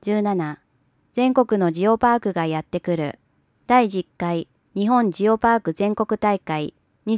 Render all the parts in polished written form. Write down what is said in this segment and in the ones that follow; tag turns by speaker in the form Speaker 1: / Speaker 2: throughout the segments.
Speaker 1: 17全国のジオパークがやってくる第10回日本ジオパーク全国大会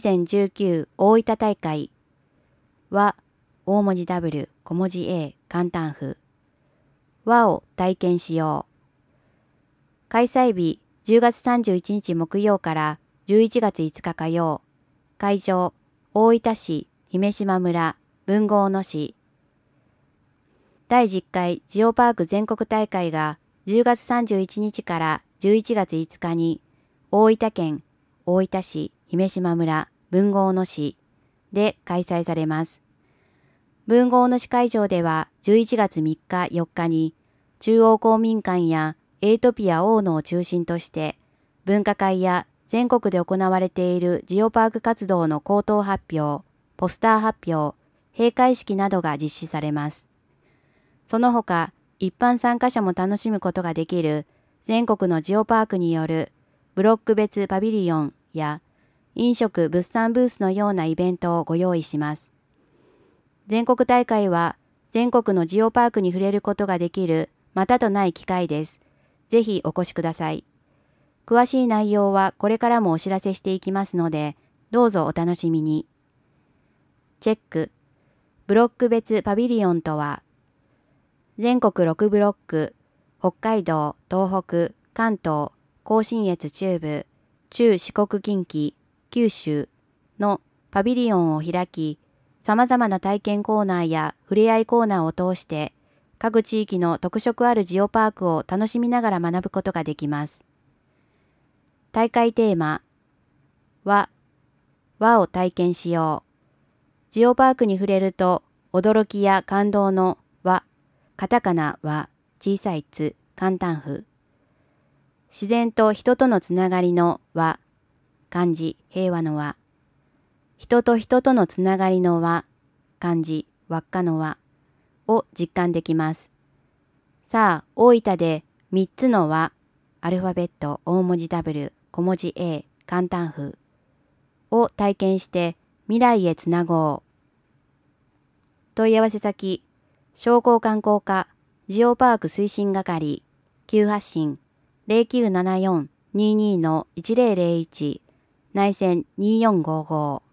Speaker 1: 2019大分大会は大文字 W 小文字 A 簡単符和を体験しよう。開催日10月31日木曜から11月5日火曜。会場大分市姫島村豊後大野市。第10回ジオパーク全国大会が10月31日から11月5日に大分県大分市姫島村豊後大野市で開催されます。豊後大野市会場では11月3日4日に中央公民館やエイトピア大野を中心として分科会や全国で行われているジオパーク活動の口頭発表、ポスター発表、閉会式などが実施されます。その他、一般参加者も楽しむことができる全国のジオパークによるブロック別パビリオンや飲食物産ブースのようなイベントをご用意します。全国大会は全国のジオパークに触れることができるまたとない機会です。ぜひお越しください。詳しい内容はこれからもお知らせしていきますので、どうぞお楽しみに。チェック。ブロック別パビリオンとは、全国6ブロック、北海道、東北、関東、甲信越中部、中四国近畿、九州のパビリオンを開き、様々な体験コーナーや触れ合いコーナーを通して、各地域の特色あるジオパークを楽しみながら学ぶことができます。大会テーマは、和を体験しよう。ジオパークに触れると、驚きや感動の和、カタカナ和、小さいつ、簡単符。自然と人とのつながりの和、漢字、平和の和。人と人とのつながりの和、漢字、輪っかの和を実感できます。さあ、大分で3つの和、アルファベット大文字 W、小文字 A、簡単符を体験して未来へつなごう。問い合わせ先、商工観光課ジオパーク推進係、急発進 0974-22-1001 内線2455